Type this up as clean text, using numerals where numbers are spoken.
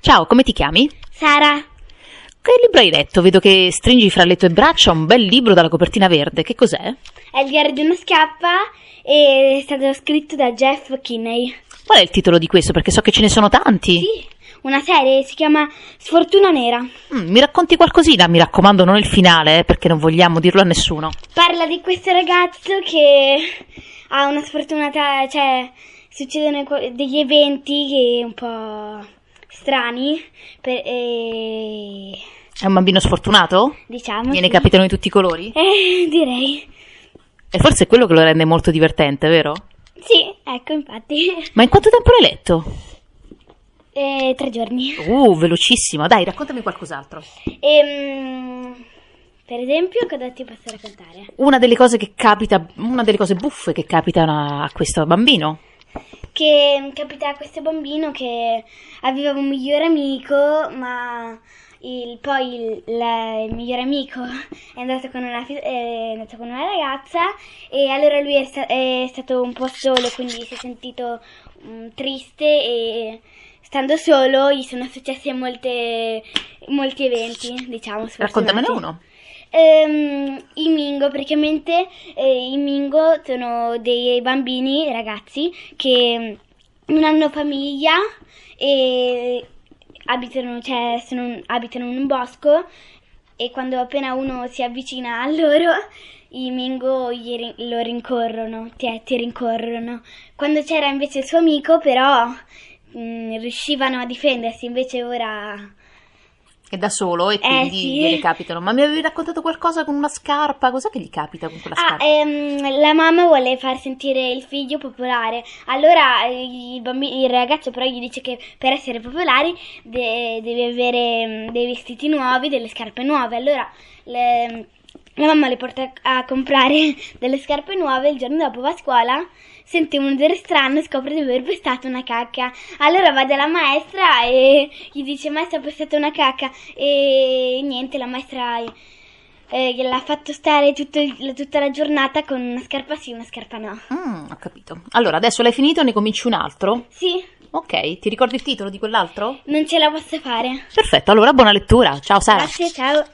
Ciao, come ti chiami? Sara. Che libro hai letto? Vedo che stringi fra le tue braccia un bel libro dalla copertina verde. Che cos'è? È il diario di una schiappa e è stato scritto da Jeff Kinney. Qual è il titolo di questo? Perché so che ce ne sono tanti. Sì, una serie, si chiama Sfortuna Nera. Mi racconti qualcosina? Mi raccomando, non il finale, perché non vogliamo dirlo a nessuno. Parla di questo ragazzo che ha una sfortunata, succedono degli eventi che un po' strani È un bambino sfortunato? diciamo. Gliene sì. capitano di tutti i colori? Direi. E forse è quello che lo rende molto divertente, vero? Sì, ecco, infatti. Ma in quanto tempo l'hai letto? 3 giorni. Velocissimo. Dai, raccontami qualcos'altro. Per esempio, cosa ti posso raccontare? Una delle cose buffe che capitano a questo bambino. Che capita a questo bambino che aveva un migliore amico, ma il migliore amico è andato con una ragazza e allora lui è stato un po' solo, quindi si è sentito triste e stando solo gli sono successi molti eventi, diciamo. Raccontamene uno. I Mingo, praticamente i Mingo sono dei bambini, ragazzi, che non hanno famiglia e abitano in un bosco, e quando appena uno si avvicina a loro, i Mingo lo rincorrono, ti rincorrono. Quando c'era invece il suo amico, però, riuscivano a difendersi, invece ora... È da solo e quindi sì. gliene capitano. Ma mi avevi raccontato qualcosa con una scarpa? Cos'è che gli capita con quella scarpa? La mamma vuole far sentire il figlio popolare. Allora il ragazzo però gli dice che per essere popolari deve avere dei vestiti nuovi, delle scarpe nuove. Allora la mamma le porta a comprare delle scarpe nuove. Il giorno dopo va a scuola, sente un odore strano e scopre di aver pestato una cacca. Allora va dalla maestra e gli dice: maestra, ho pestato una cacca. E niente, la maestra gliel'ha fatto stare tutta la giornata con una scarpa sì, una scarpa no. Ho capito. Allora, adesso l'hai finito, ne cominci un altro? Sì. Ok, ti ricordi il titolo di quell'altro? Non ce la posso fare. Perfetto, allora buona lettura. Ciao Sara. Grazie, ciao.